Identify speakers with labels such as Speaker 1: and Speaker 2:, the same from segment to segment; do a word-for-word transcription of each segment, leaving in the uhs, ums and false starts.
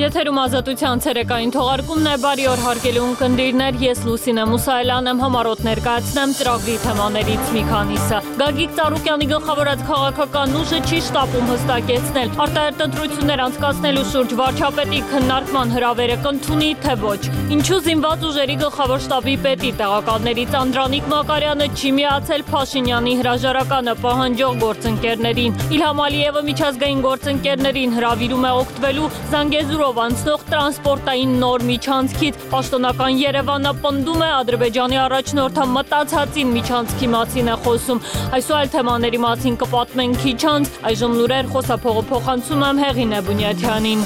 Speaker 1: Եթերում ազատության ցերեկային թողարկումն է, բարի օր հարգելի ունկնդիրներ, ես Լուսինե Մուսայելյան եմ, համառոտ ներկայացնեմ ծրագրի թեմաներից մի քանիսը։ Գագիկ Ծառուկյանի գլխավորած քաղաքական ուժը չի շտապում հստակեցնել արտահերթ ընտրություններ անցկացնելու շուրջ վարչապետի քննարկման հրավերը կընդունի, թե ոչ։ Ինչու զինված ուժերի գլխավոր շտաբի պետի տեղակալներից Անդրանիկ Մակարյանը չի միացել Փաշինյանի հրաժարականը պահանջող գործընկերներին։ Իլհամ Ալիևը միջազգային գործընկերներին հրավիրում է օգտվելու Զանգեզուրով անցնող տրանսպորտային նոր միջանցքից։ Պաշտոնական Երևանը պնդում է Ադրբեջանի առաջնորդը մտածածին միջանցքի մասին է խոսում։ Այս ու այլ թեմաների մասին կպատմենք քիչ անց, այժմ լուրեր, խոսափողը փոխանցում եմ Հեղինե Բունյաթյանին։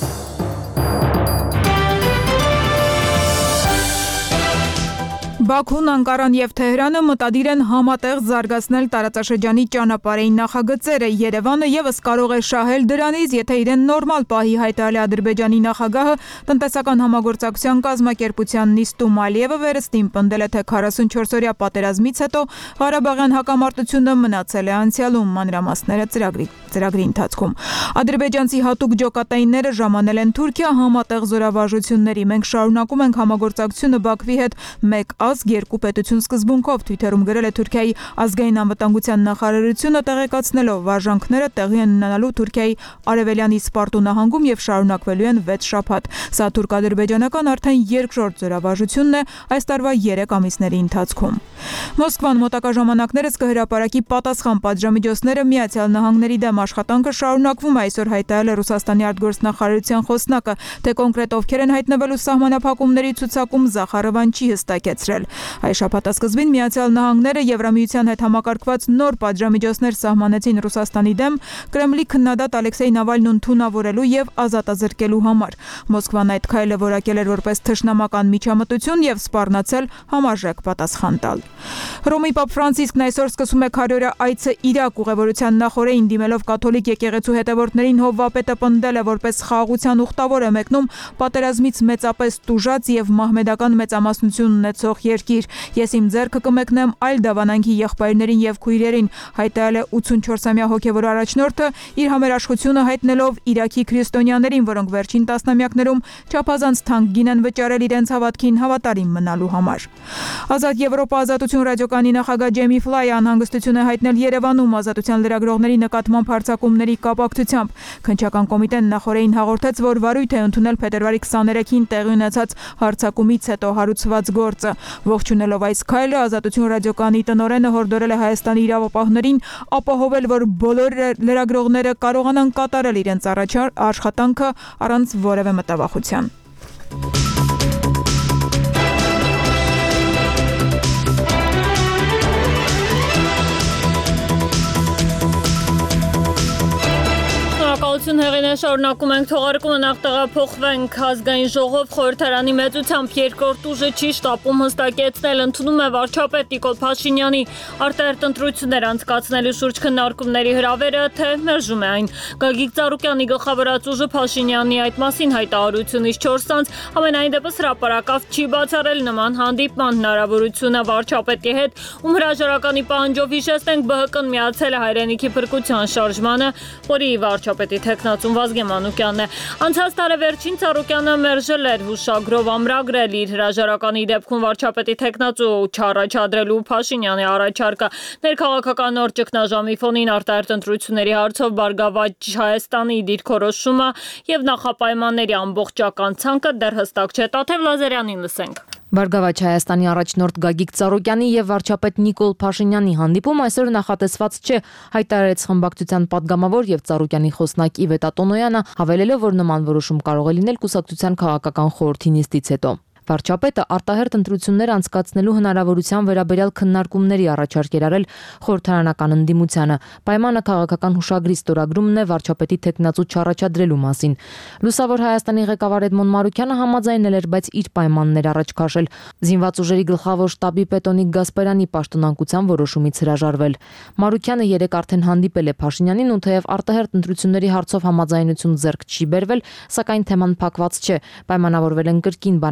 Speaker 2: Բաքուն, Անկարան և Թեհրանը մտադիր են համատեղ զարգացնել տարածաշրջանի ճանապարհային նախագծերը։ Երևանը ևս կարող է շահել դրանից, եթե իրեն նորմալ պահի, հայտարարել է Ադրբեջանի նախագահը տնտեսական համագործակցության կազմակերպության նիստում։ Ալիևը վերստին պնդել է, թե քառասունչորսօրյա պատերազմից հետո Ղարաբաղյան հակամարտությունը մնացել է անցյալում, մանրամասները ծրագրի, ծրագրի ընթացքում։ Ադրբեջանցի հատուկ ջոկատայինները ժամանել են Թուրքիա համատեղ զորավարժությունների։ Մենք շարունակում ենք համագործակցությունը Բաքվի հետ մեկ ազգ երկու պետություն սկզբունքով, Թվիթերում գրել է Թուրքիայի ազգային անվտանգության նախարարությունը, տեղեկացնելով վարժանքները տեղի են ունենալու Թուրքիայի արևելյանի Սպարտու նահանգում եւ շարունակվելու են վեց շաբաթ։ Սա թուրք-ադրբեջանական արդեն երկրորդ զորավարժությունն է այս տարվա երեք ամիսների ընթացքում։ Մոսկվան մոտակա ժամանակներս կհրապարակի պատասխան պատժամիջոցները Միացյալ Նահանգների դեմ աշխատանքը շարունակվում է, այսօր հայտարարել է Ռուսաստանի արտգործնախարարության խոսնակը, թե կոնկրետ ովքեր են հայտնվելու սահմանափակումների ցուցակում Զախարովան չի հստակեցրել։ Այս շաբաթասկզբին Միացյալ Նահանգները Եվրամիության հետ համակարգված նոր պատժամիջոցներ սահմանեցին Ռուսաստանի դեմ Կրեմլի քննադատ Ալեքսեյ Նավալնուն թունավորելու եւ ազատազրկելու համար։ Մոսկվան այդ քայլը որակել էր որպես թշնամական միջամտություն եւ սպառնացել համարժեք պատասխան տալ։ Հռոմի Պապ Ֆրանցիսկն այսօր սկսում է քարյուրը այցը Իրաք ուղևորության նախօրեին դիմելով կաթոլիկ եկեղեցու հետևորդներին Հովվապետը պնդել է, որպես խաղաղության ուխտավոր է մեկնում պատերազմից մեծապես տուժած եւ մահմեդական մեծամասնություն ունեցող երկիր։ Ես իմ ձեռքը կմեկնեմ այլ դավանանքի եղբայրներին եւ քույրերին, հայտարարել է ութսունչորսամյա հոգեվոր առաջնորդը, իր համերաշխությունը հայտնելով Իրաքի քրիստոնյաներին, որոնք վերջին տասնամյակներում չափազանց թանկ գին են վճարել իրենց հավատքին հավատարիմ մնալու համար։ Ազատ Եվրոպա ազատություն ռադիոկայանի նախագահ Ջեյմի Ֆլայը անհանգստություն է հայտնել Երևանում ազատության լրագրողների նկատմամբ հարձակումների կապակցությամբ։ Քննչական կոմիտեն նախօրեին հաղորդեց, որ վարույթ է ընդունել փետրվարի քսաներեքին տեղի ունեցած հարձակումից հետո հարուցված գործը։ Ողջունելով այս քայլը, ազատություն ռադիոկայանի տնօրենը հորդորել է Հայաստանի իրավապահներին ապահովել, որ բոլոր լրագրողները կարողանան կատարել իրենց աշխատանքը առանց որևէ մտավախության։
Speaker 1: Հեղինե, շարունակում ենք թողարկումը, նախ տեղափոխվենք ազգային ժողով խորհրդարանի մեծությամբ երկրորդ ուժը չի շտապում հստակեցնել ընդունում է վարչապետ Նիկոլ Փաշինյանի արտահերթ ընտրություններ անցկացնելու շուրջ քննարկումների հրավերը, թե մերժում է այն։ Գագիկ Ծառուկյանի գլխավորած ուժը Փաշինյանի այդ մասին հայտարարությունից չորս անց ամենայն դեպս հրապարակավ չի բացառել նման հանդիպման հնարավորությունը վարչապետի հետ, ում հրաժարականի պահանջով հիշեցնենք ԲՀԿ-ն միացել է հայրենիքի փրկության շարժմանը, որի վարչապետի թեկնածուն Վազգեն Մանուկյանն է։ Անցած տարեվերջին Ծառուկյանը մերժել էր հուշագրով ամրագրել իր հրաժարականի դեպքում վարչապետի թեկնածու չառաջադրելու Փաշինյանի առաջարկը։ Ներքաղաքական նոր ճգնաժամի ֆոնին արտահերթ ընտրությունների հարցով Բարգավաճ Հայաստանի դիրքորոշումը եւ նախապայմանների ամբողջական ցանկը դեռ հստակ չէ։ Տաթև Լազարյանին լսենք։
Speaker 3: Բարգավաճ Հայաստանի առաջնորդ Գագիկ Ծառուկյանի եւ վարչապետ Նիկոլ Փաշինյանի հանդիպում այսօր նախատեսված չէ, հայտարարեց խմբակցության падգամավոր եւ Ծառուկյանի խոսնակ Իվետա Տոնոյանը, հավելելով, որ նման որոշում կարող է լինել կուսակցության քաղաքական խորհրդի նիստից հետո։ Վարչապետը արտահերթ ընտրություններ անցկացնելու հնարավորության վերաբերյալ քննարկումների առաջարկ էր արել խորհրդարանական ընդդիմությանը։ Պայմանը քաղաքական հուշագրի ստորագրումն է վարչապետի թեկնածու չառաջադրելու մասին։ Լուսավոր Հայաստանի ղեկավար Էդմոն Մարուկյանը համաձայնել էր, բայց իր պայմաններ առաջ քաշել։ Զինված ուժերի գլխավոր շտաբի պետ Գասպարյանի պաշտոնակության որոշումից հրաժարվել։ Մարուկյանը երեկ արդեն հանդիպել է Փաշինյանին ու թեև արտահերթ ընտրությունների հարցով համաձայնություն ձեռք չի բերվել, սակայն թեման փակված չէ։ Պայմանավորվել են կրկին բանակցել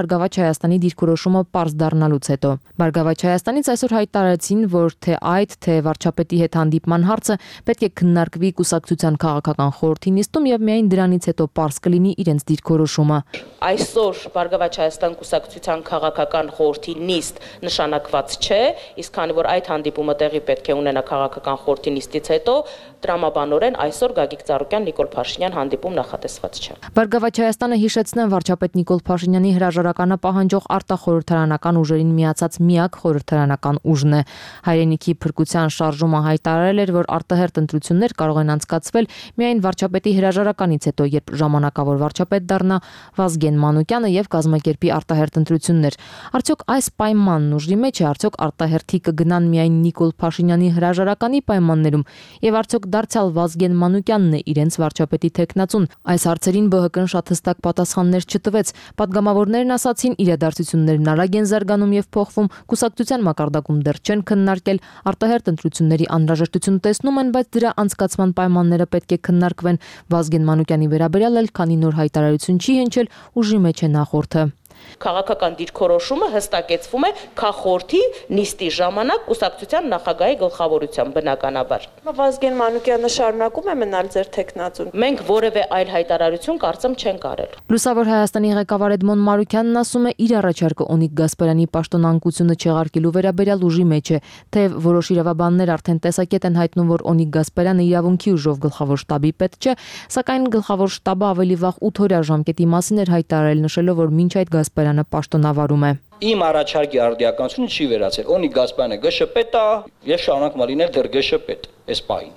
Speaker 3: Բարգավաճ Հայաստանի դիրքորոշումը պարզ դառնալուց հետո։ Բարգավաճ Հայաստանից այսօր հայտարարեցին, որ թե այդ, թե վարչապետի հետ հանդիպման հարցը պետք է քննարկվի կուսակցության քաղաքական խորհրդի նիստում եւ միայն դրանից հետո պարզ կլինի իրենց դիրքորոշումը։
Speaker 4: Այսօր Բարգավաճ Հայաստան կուսակցության քաղաքական խորհրդի նիստ նշանակված չէ, իսկ քանի որ այդ հանդիպումը տեղի պետք է ունենա քաղաքական խորհրդի նիստից հետո, տրամաբանորեն այսօր Գագիկ Ծառուկյան Նիկոլ Փաշինյան հանդիպում նախատեսված չէ։
Speaker 3: Բարգավաճ Հայաստանը հիշեցնեն վարչապետ Նիկոլ Փաշինյանի հրաժարականը պահանջող արտախորհրդարանական ուժերին միացած միակ խորհրդարանական ուժն է։ Հայրենիքի փրկության շարժումը հայտարարել էր, որ արտահերթ ընտրություններ կարող են անցկացվել միայն վարչապետի հրաժարականից հետո, երբ ժամանակավոր վարչապետ դառնա Վազգեն Մանուկյանը եւ կազմակերպի արտահերթ ընտրություններ։ Արդյոք այս պայմանն ուժի մեջ է, արդյոք արտահերթի կգնան միայն Նիկոլ Փաշինյանի հրաժարականի պայմաններում եւ արդյոք դարձյալ Վազգեն Մանուկյանն է իրենց վարչապետի թեկնածուն։ Այս հարցերին Բ Հ Կ-ն շատ հստակ պատասխաններ չտվեց։ Պատգամավորներն ասացին, իրադարձություններն արագ են զարգանում եւ փոխվում, կուսակցության մակարդակում դեռ չեն քննարկել, արտահերթ ընտրությունների անհրաժեշտություն տեսնում են, բայց դրա անցկացման պայմանները պետք է քննարկվեն։ Վազգեն Մանուկյանի վերաբերյալ էլ քանի նոր հայտարարություն չի հնչել, ուժի մեջ է նախորդը։
Speaker 4: Քաղաքական դիրքորոշումը հստակեցվում է քաղաքորթի նիստի ժամանակ կուսակցության նախագահի գլխավորությամբ բնականաբար։
Speaker 5: Վազգեն Մանուկյանը շարունակում է մնալ ձեր թեկնածուն։
Speaker 4: Մենք որևէ այլ հայտարարություն կարծեմ չենք արել։
Speaker 3: Լուսավոր Հայաստանի ղեկավար Էդմոն Մարուկյանն ասում է, իր առաջարկը Օնիկ Գասպարյանի պաշտոնանկությունը չեղարկելու վերաբերյալ ուժի մեջ է, թեև որոշ իրավաբաններ արդեն տեսակետ են հայտնում, որ Օնիկ Գասպարյանը իրավունքի ուժով գլխավոր շտաբի պետ չէ, սակայն գլխավոր շտաբը ավելի վաղ ութ օրյա ժամկետի մասին էր հայտարարել, նշելով, որ մինչ այդ Գասպարյանը պաշտոնավարում է։
Speaker 6: Իմ առաջարկի արդիականությունը չի վերացել։ Օնիկ Գասպարյանը Գ Շ պետ է, եւ շարունակում լինել դեռ Գ Շ պետ, այս պահին։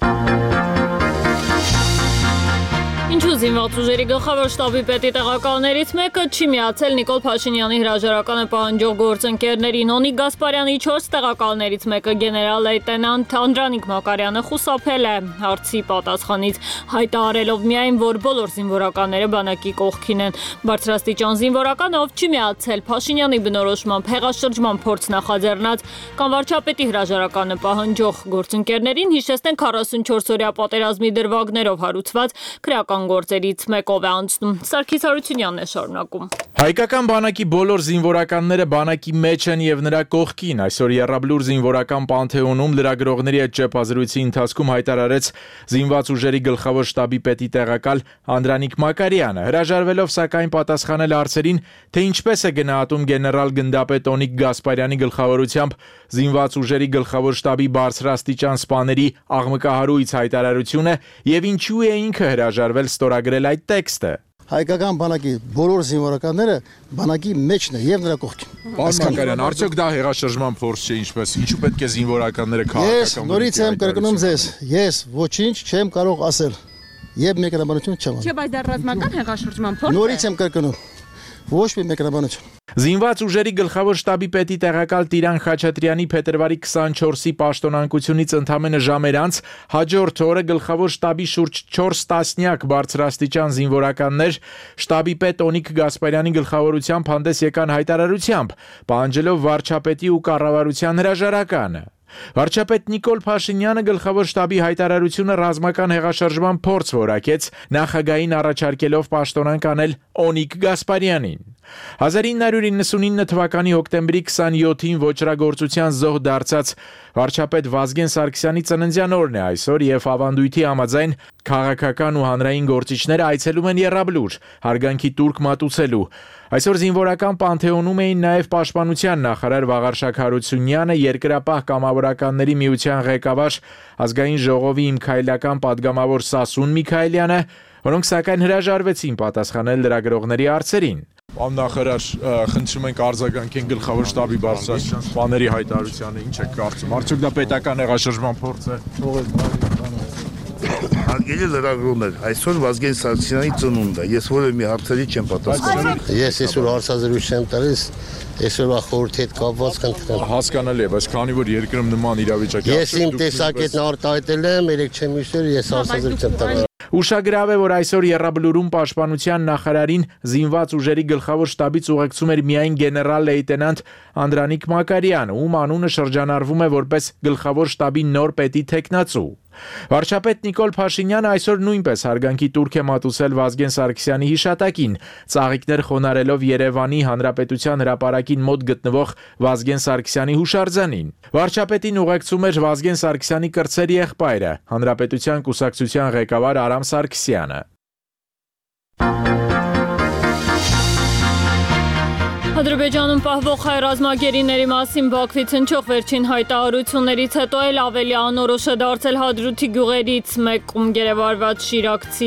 Speaker 1: Ինչու զինված ուժերի գլխավոր շտաբի պետի տեղակալներից մեկը չի միացել Նիկոլ Փաշինյանի հրաժարականը պահանջող գործընկերներին։ Օնիկ Գասպարյանի չորս տեղակալներից մեկը գեներալ լեյտենանտ Անդրանիկ Մակարյանը խուսափել է հարցի պատասխանից, հայտարարելով միայն, որ բոլոր զինվորականները բանակի կողքին են։ Բարձրաստիճան զինվորականը, ով չի միացել Փաշինյանի բնորոշմամբ հեղաշրջման փորձ նախաձեռնած կամ վարչապետի հրաժարականը պահանջող գործընկերներին, հիշեցնեն քառասունչորս օրյա պատերազմի դրվագներով հարուցված քրեական գործերից մեկով է անցնում։ Սարգիս Հարությունյանն է շարունակում։
Speaker 7: Հայկական բանակի բոլոր զինվորականները բանակի մեջ են եւ նրա կողքին։ Այսօր Եռաբլուր զինվորական պանթեոնում լրագրողների հետ ճեպազրույցի ընթացքում հայտարարեց զինված ուժերի գլխավոր շտաբի պետի տեղակալ Անդրանիկ Մակարյանը, հրաժարվելով սակայն պատասխանել հարցերին, թե ինչպես է գնահատում գեներալ գնդապետ Օնիկ Գասպարյանի գլխավորությամբ զինված ուժերի գլխավոր շտաբի բարձրաստիճան սպաների աղմկահարույց հայտարարությունը եւ ինչու է ինքը հրաժարվել ստորագրել այդ տեքստը։
Speaker 8: Հայկական բանակի բոլոր զինվորականները բանակի մեջն է եւ նրա կողքին։
Speaker 7: Պարոն Մակարյան, արդյոք դա հեղաշրջման փորձ չէ, ինչպես ինչու պետք է զինվորականները քաղաքական։
Speaker 8: Ես նորից եմ կրկնում ձեզ, ես ոչինչ չեմ կարող ասել եւ մեկնաբանություն չեմ անում։
Speaker 9: Չէ, բայց դա ռազմական հեղաշրջման փորձ է։
Speaker 8: Նորից եմ կրկնում։ Ոչ մի մեկնաբանություն։
Speaker 7: Զինված ուժերի գլխավոր շտաբի պետի տեղակալ Տիրան Խաչատրյանի փետրվարի քսանչորսի պաշտոնանկությունից ընդամենը ժամեր անց հաջորդ օրը գլխավոր շտաբի շուրջ չորս տասնյակ բարձրաստիճան զինվորականներ շտաբի պետ Օնիկ Գասպարյանի գլխավորությամբ հանդես եկան հայտարարությամբ, պահանջելով վարչապետի ու կառավարության հրաժարականը։ Վարչապետ Նիկոլ Փաշինյանը գլխավոր շտաբի հայտարարությունը ռազմական հեղաշրջման փորձ որակեց, նախագահին առաջարկելով պաշտոնանկ անել Օնիկ Գասպարյանին։ հազար ինը հարյուր իննսունինը թվականի հոկտեմբերի քսանյոթին ոչրագործության զոհ դարձած վարչապետ Վազգեն Սարգսյանի ծննդյան օրն է այսօր եւ ավանդույթի համաձայն քաղաքական ու հանրային գործիչները այցելում են Եռաբլուր, հարգանքի տուրք մատուցելու։ Այսօր զինվորական պանթեոնում էին նաև պաշտպանության նախարար Վաղարշակ Հարությունյանը, երկրապահ կամավորականների միության ղեկավար ազգային ժողովի իմքայլական падգամավոր Սասուն Միքայելյանը, որոնք սակայն հրաժարվեցին պատասխանել լրագրողների հարցերին։ Պարոն նախարար, խնդրում ենք արձագանքեն գլխավոր շտաբի բարձրաստիճան սպաների հայտարարությանը, ինչ եք կարծում։ Արդյոք դա պետական հեղաշրջման փորձ է։
Speaker 10: Հարգելի լրագրողներ, այսօր Վազգեն Սարգսյանի ծնունդն է, ես որևէ մի հարցերի չեմ պատասխանել։
Speaker 8: Ես այսօր հարցազրույց չեմ տալիս, այսօրվա խորհրդի հետ կապված կընտրեմ։
Speaker 7: Հասկանալի է, բայց քանի որ երկրում նման իրավիճակ է։
Speaker 8: Ես իմ տեսակետն արտահայտել եմ, երեք չեմ հիշել, ես հարցազրույց եմ տալիս։
Speaker 7: Ուշագրավ է, որ այսօր Եռաբլուրում պաշտպանության նախարարին զինված ուժերի գլխավոր շտաբից ուղեկցում էր միայն գեներալ լեյտենանտ Անդրանիկ Մակարյանը, ում անունը շրջանառվում է որպես գլխավոր շտաբի նոր պետի թեկնածու։ Վարչապետ Նիկոլ Փաշինյանը այսօր նույնպես հարգանքի տուրք է մատուցել Վազգեն Սարգսյանի հիշատակին, ծաղիկներ խոնարելով Երևանի Հանրապետության հրապարակին մոտ գտնվող Վազգեն Սարգսյանի հուշարձանին։ Վարչապետին ուղեկցում էր Վազգեն Սարգսյանի կրտսեր եղբայրը, Հանրապետության կուսակցության ղեկավար Արամ Սարգսյանը։
Speaker 1: Ադրբեջանում պահվող հայ ռազմագերիների մասին Բաքվից հնչող վերջին հայտարարություններից հետո էլ ավելի անորոշ է դարձել Հադրութի գյուղերից մեկում գերեվարված շիրակցի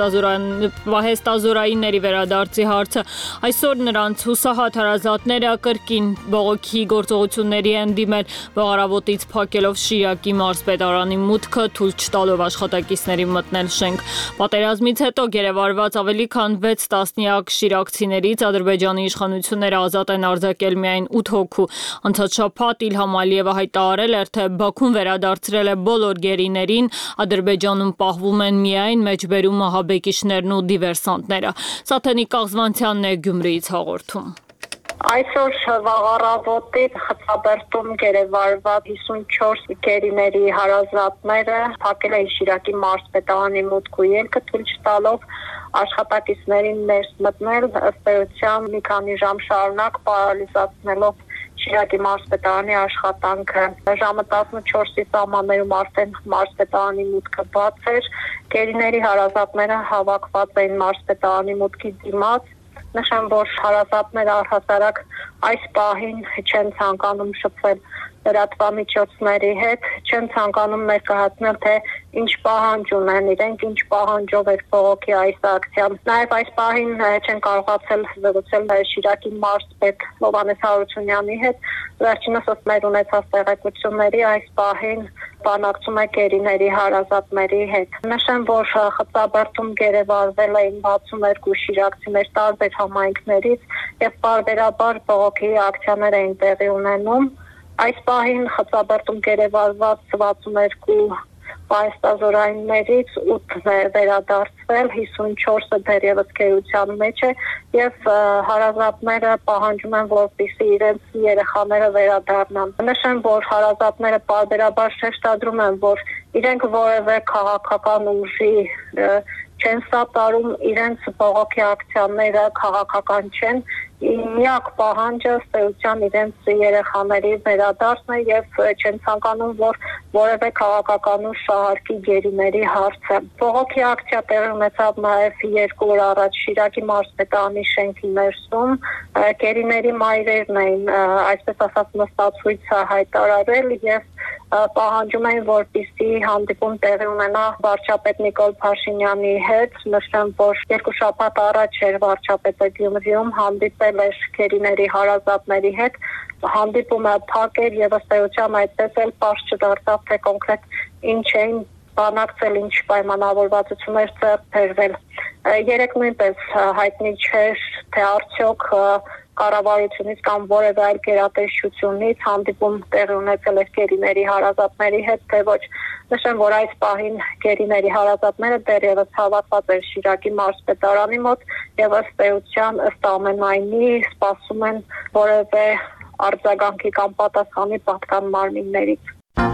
Speaker 1: պահեստազորայինների վերադարձի հարցը։ Այսօր նրանց հուսահատ հարազատները կրկին բողոքի գործողությունների են դիմել, բաղարավոտից փակելով Շիրակի մարզպետարանի մուտքը, թույլ չտալով աշխատակիցների մտնել շենք։ Պատերազմից հետո գերեվարված ավելի քան վեց տասնյակ շիրակցիներից Ադրբեջանի իշխանությունները ազատ են արձակել միայն ութ հոգու։ Անցած շաբաթ Իլհամ Ալիևը հայտարարել էր, թե Բաքուն վերադարձրել է բոլոր գերիներին, Ադրբեջանում պահվում են միայն մեջբերում ահաբեկիչներն ու դիվերսանտները։ Սաթենիկ Աղզվանցյանն է Գյումրիից հաղորդում։
Speaker 11: Այսօր վաղառավոտի Խծաբերդում գերեվարված հիսունչորս գերիների հարազատները փակել են Շիրակի մարզպետարանի մուտք ու ելքը, թույլ չտալով աշխատակիցներին ներս մտնել, ըստ էության մի քանի ժամ շարունակ պարալիզացնելով Շիրակի մարզպետարանի աշխատանքը։ Ժամը տասնչորսի սահմաններում արդեն մարզպետարանի մուտքը բաց էր, գերիների հարազատները հավաքված էին մարզպետարանի մուտքի դիմաց։ Նշեմ, որ հարազատները առհասարակ այս պահին չեն ցանկանում շփվել լրատվամիջոցների հետ, չեն ցանկանում ներկայացնել, թե ինչ պահանջ ունեն իրենք, ինչ պահանջով էր բողոքի այս ակցիան։ Նաև այս պահին չեն կարողացել զրուցել Շիրակի մարզպետ Հովհաննես Հարությունյանի հետ։ Վերջինս ըստ մեր ունեցած տեղեկությունների այս պահին բանակցում է գերիների հարազատների հետ։ Նշեմ, որ Խծաբերդում գերեվարվել էին վաթսունհերկու շիրակցիներ տարբեր համայնքներից եւ պարբերաբար բողոքի ակցիաներ էին տեղի ունենում։ Այս պահին Խծաբերդում գերեվարված վաթսունհերկու պահեստազորայիններից ութն է վերադարձվել, հիսունչորսը դեռևս գերության մեջ է եւ հարազատները պահանջում են, որպեսզի իրենց երեխաները վերադառնան։ Նշեմ, որ հարազատները պարբերաբար շեշտադրում են, որ իրենք որևէ քաղաքական ուժի չեն սատարում, իրենց բողոքի ակցիաները քաղաքական չեն, միակ պահանջը ըստ էության իրենց երեխաների վերադարձն է եւ չեն ցանկանում, որ որևէ քաղաքական ուժ շահարկի գերիների հարցը։ Բողոքի ակցիա տեղի ունեցավ նաեւ երկու օր առաջ Շիրակի մարզպետարանի շենքի ներսում, գերիների մայրերն էին, այսպես ասած, նստացույց հայտարարել եւ պահանջում էին, որպեսզի հանդիպում տեղի ունենա վարչապետ Նիկոլ Փաշինյանի հետ։ Նշեմ, որ երկու շաբաթ առաջ էր վարչապետը Գյումրիում, հանդիպել էր գերիների հարազատների հետ, հանդիպումը փակ էր եւ ըստ էության այդպես էլ պարզ չդարձավ, թե կոնկրետ ինչ էին բանակցել, ինչ պայմանավորվածություններ ձեռք բերվել։ Երեք նույնպես հայտնի չէր, թե արդյոք կառավարությունից կամ որևէ այլ գերատեսչությունից հանդիպում տեղի ունեցել է գերիների հարազատների հետ, թե ոչ։ Նշեմ, որ այս պահին գերիների հարազատները դեռևս հավաքված են Շիրակի մարզպետարանի մոտ եւ ըստ էության ըստ ամենայնի սպասում են որևէ արձագանքի կամ պատասխանի պատկան մարմիններից։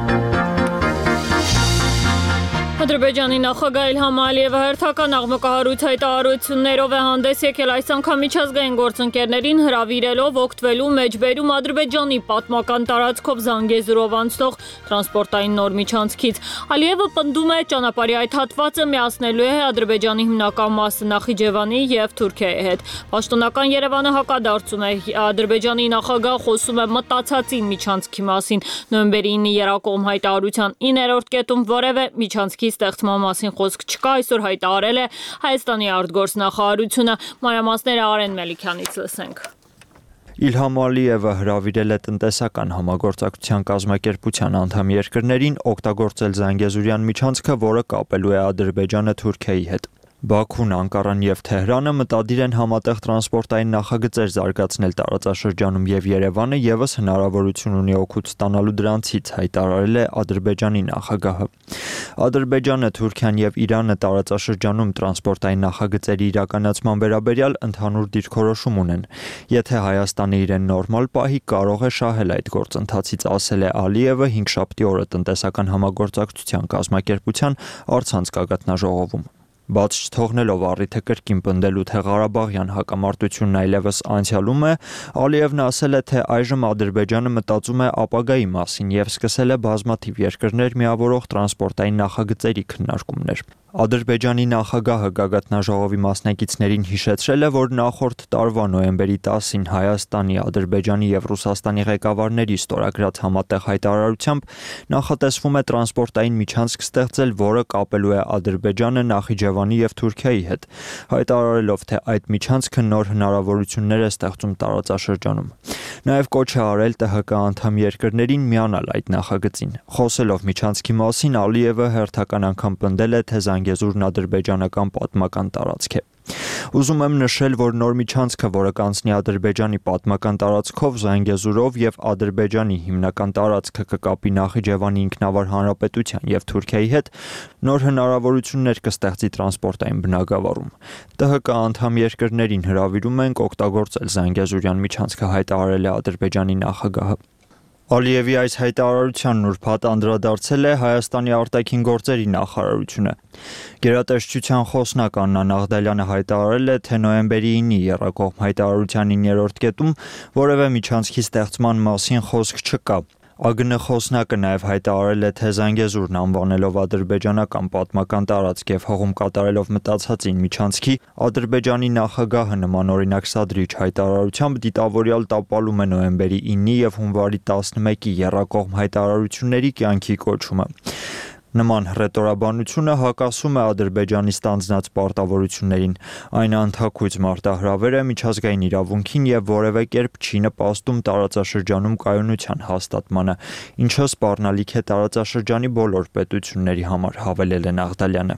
Speaker 1: Ադրբեջանի նախագահ Իլհամ Ալիևը հերթական աղմկահարույց հայտարարություններով է հանդես եկել, այս անգամ միջազգային գործընկերներին հրավիրելով օգտվելու մեջբերում Ադրբեջանի պատմական տարածքով Զանգեզուրով անցնող տրանսպորտային նոր միջանցքից։ Ալիևը պնդում է, ճանապարհի այդ հատվածը միացնելու է Ադրբեջանի հիմնական մասը Նախիջևանի եւ Թուրքիայի հետ։ Պաշտոնական Երևանը հակադարձում է, Ադրբեջանի նախագահ խոսում է մտածածին միջանցքի մասին։ Նոյեմբերի ինը երակողմ հայտարարության իններորդ կետում որևէ միջանցքի ստեղծման մասին խոսք չկա, այսօր հայտարարել է Հայաստանի արտգործնախարարությունը։ Մանրամասները Արեն Մելիքյանից լսենք։
Speaker 12: Իլհամ Ալիևը հրավիրել է տնտեսական համագործակցության կազմակերպության անդամ երկրներին օգտագործել Զանգեզուրյան միջանցքը, որը կապելու է Ադրբեջանը Թուրքիայի հետ։ Բաքուն, Անկարան եւ Թեհրանը մտադիր են համատեղ տրանսպորտային նախագծեր զարգացնել տարածաշրջանում եւ Երևանը եւս հնարավորություն ունի օգուտ ստանալու դրանցից, հայտարարել է Ադրբեջանի նախագահը։ Ադրբեջանը, Թուրքիան եւ Իրանը տարածաշրջանում տրանսպորտային նախագծերի իրականացման վերաբերյալ ընդհանուր դիրքորոշում ունեն։ Եթե Հայաստանը իրեն նորմալ պահի, կարող է շահել այդ գործընթացից, ասել է Ալիևը հինգշաբթի օրը տնտեսական համագործակցության կազմակերպության առցանց գագաթնաժողովում։ Բաց չթողնելով առիթը կրկին պնդելու, թե Ղարաբաղյան հակամարտությունն այլևս անցյալում է, Ալիևն ասել է, թե այժմ Ադրբեջանը մտածում է ապագայի մասին եւ սկսել է բազմաթիվ երկրներ միավորող տրանսպորտային նախագծերի քննարկումներ։ Ադրբեջանի նախագահը գագաթնաժողովի մասնակիցներին հիշեցրել է, որ նախորդ տարվա նոյեմբերի տասին Հայաստանի, Ադրբեջանի եւ Ռուսաստանի ղեկավարների ստորագրած համատեղ հայտարարությամբ նախատեսվում է տրանսպորտային միջանցք ստեղծել, որը կապելու է Ադրբեջանը Նախիջևանի եւ Թուրքիայի հետ, հայտարարելով, թե այդ միջանցքը նոր հնարավորություններ է ստեղծում տարածաշրջանում։ Նաեւ կոչ է արել ՏՀԿ անդամ երկրներին միանալ այդ նախագծին։ Խոսելով միջանցքի մասին, Ալիևը հերթական անգամ պնդել է, թե Զանգեզուրն ադրբեջանական պատմական տարածք է։ Ուզում եմ նշել, որ նոր միջանցքը, որը կանցնի Ադրբեջանի պատմական տարածքով, Զանգեզուրով եւ Ադրբեջանի հիմնական տարածքը կկապի Նախիջևանի ինքնավար հանրապետության եւ Թուրքիայի հետ, նոր հնարավորություններ կստեղծի տրանսպորտային բնագավառում։ ՏՀԿ անդամ երկրներին հրավիրում ենք օգտագործել Զանգեզուրյան միջանցքը, հայտարարել է Ադրբեջանի նախագահը։ Ալիևի այս հայտարարությանն ուրբաթ անդրադարձել է Հայաստանի արտաքին գործերի նախարարությունը։ Գերատեսչության խոսնակ Աննա Նաղդալյանը հայտարարել է, թե նոյեմբերի ինի եռակողմ հայտարարության իններորդ կետում որևէ միջանցքի ստեղծման մասին խոսք չկա։ ԱԳՆ խոսնակը նաև հայտարարել է, թե Զանգեզուրն անվանելով ադրբեջանական պատմական տարածք եւ հողում կատարելով մտածածին միջանցքի, Ադրբեջանի նախագահը նմանօրինակ սադրիչ հայտարարությամբ դիտավորյալ տապալում է նոյեմբերի ինի եւ հունվարի տասնմեկի եռակողմ հայտարարությունների կյանքի կոչումը։ Նման հռետորաբանությունը հակասում է Ադրբեջանի ստանձնած պարտավորություններին, այն անթաքույց մարտահրավեր է միջազգային իրավունքին եւ որևէ կերպ չի նպաստում տարածաշրջանում կայունության հաստատմանը, ինչը սպառնալիք է տարածաշրջանի բոլոր պետությունների համար, հավելել է Նաղդալյանը։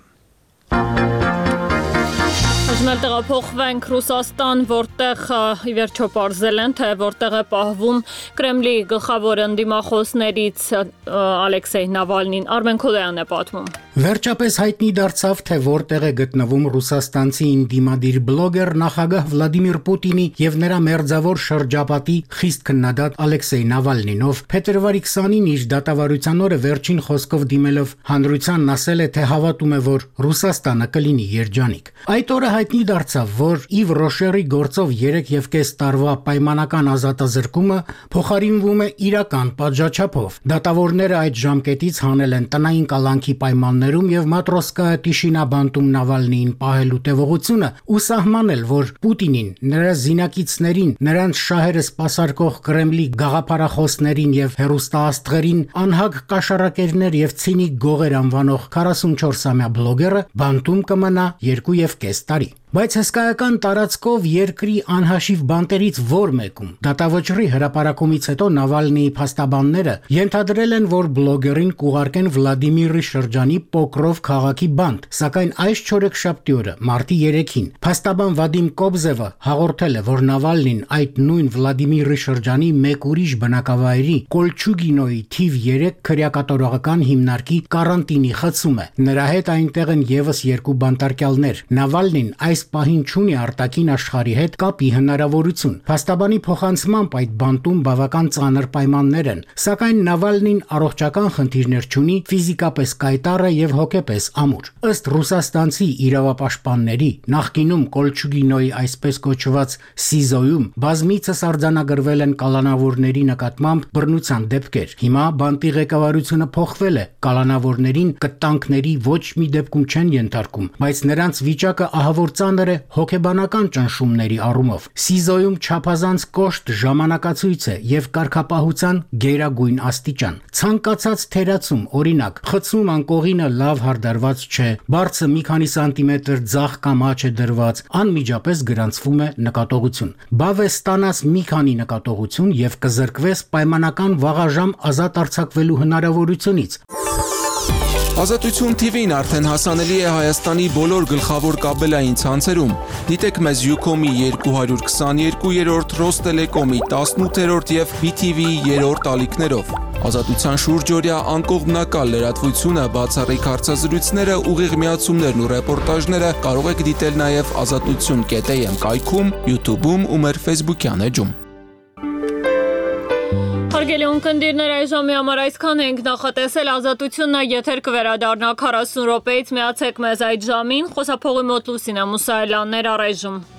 Speaker 1: Այժմ տեղափոխվենք Ռուսաստան, որտեղ ի վերջո պարզել են, թե որտեղ է պահվում Կրեմլի գլխավոր ընդդիմախոսներից Ալեքսեյ Նավալնին։ Արմեն Քոլոյանն է պատմում։
Speaker 13: Վերջապես հայտնի դարձավ, թե որտեղ է գտնվում ռուսաստանցի ինդիմադիր բլոգեր նախագահ Վլադիմիր Պուտինի եւ նրա մերձավոր շրջապատի խիստ քննադատ Ալեքսեյ Նավալնին, ով փետրվարի քսանին իր դատավարության օրը վերջին խոսքով դիմելով հանրությանն ասել է, թե հավատում է, որ Ռուսաստանը կլինի երջանիկ։ Այդ օրը հայտնի դարձավ, որ Իվ Ռոշերի գործով երեք եւ կես տարվա պայմանական ազատազրկումը փոխարինվում է իրական պատժաչափով։ Դատավորները այդ ժամկետից հանել են տնային կալանքի պայմաններում եւ Մատրոսկայա Տիշինաբանտում Նավալնիին պահելու տևողությունը ու սահմանել, որ Պուտինին, նրա զինակիցներին, նրանց շահերը սպասարկող Կրեմլի գաղափարախոսներին եւ հեռուստաաստղերին անհագ կաշառակերներ եւ ցինիկ գողեր անվանող քառասունչորսամյա բլոգերը բանտում կմնա երկու եւ կես տարի։ Բայց հսկայական տարածքով երկրի անհաշիվ բանտերից որ մեկում դատավճռի հրապարակումից հետո Նավալնիի փաստաբանները ենթադրել են, որ բլոգերին կուղարկեն Վլադիմիրի շրջանի Պոկրով քաղաքի բանտ, սակայն այս չորեքշաբթի օրը մարտի երեքին փաստաբան Վադիմ Կոբզևը հաղորդել է, որ Նավալնին այդ նույն Վլադիմիրի շրջանի մեկ ուրիշ բնակավայրի Կոլչուգինոյի թիվ երեք քրեակատորական հիմնարկի կարանտինի խցում է։ Նրա հետ այնտեղ են եւս երկու բանտարկյալներ։ Նավալնին այս պահին չունի արտաքին աշխարհի հետ կապի հնարավորություն։ Փաստաբանի փոխանցմամբ այդ բանտում բավական ծանր պայմաններ են, սակայն Նավալնին առողջական խնդիրներ չունի, ֆիզիկապես կայտառ է եւ հոգեպես ամուր։ Ըստ ռուսաստանցի իրավապաշտպանների, նախկինում Կոլչուգինոյի այսպես կոչված Սիզոյում բազմիցս արձանագրվել են կալանավորների նկատմամբ բռնության դեպքեր։ Հիմա բանտի ղեկավարությունը փոխվել է, կալանավորներին կտանքների ոչ մի դեպքում չեն ենթարկում, բայց նրանց վիճակը ահավոր ծանր է հոգեբանական ճնշումների առումով։ Սիզոյում չափազանց կոշտ ժամանակացույց է եւ կարգապահության գերագույն աստիճան։ Ցանկացած թերացում, օրինակ, խցում անկողինը լավ հարդարված չէ, բարձը մի քանի սանտիմետր ձախ կամ աջ է դրված, անմիջապես գրանցվում է նկատողություն։ Բավ է ստանաս մի քանի նկատողություն եւ կզրկվես պայմանական վաղաժամ ազատ արձակվելու հնարավորությունից։
Speaker 14: Ազատություն T V-ն արդեն հասանելի է Հայաստանի բոլոր գլխավոր կաբելային ցանցերում։ Դիտեք մեզ Ucom-ի երկու քսաներկուերորդ, Ռոստելեկոմի տասնութերորդ եւ B T V-ի երրորդ ալիքներով։ Ազատության շուրջօրյա անկողմնակալ լրատվությունը, բացառիկ հարցազրույցները, ուղիղ միացումներն ու ռեպորտաժները կարող եք դիտել նաև ազատություն կետ A M կայքում, YouTube-ում ու մեր Facebook-յան էջում։
Speaker 1: Հարգելի ունկնդիրներ, այժմի համար այսքան ենք, նախատեսել ազատությունն եթեր կվերադառնա քառասուն րոպեից, միացեք մեզ այդ ժամին, խոսափողի մոտ Լուսինե Մուսայելյաններ առայժմ։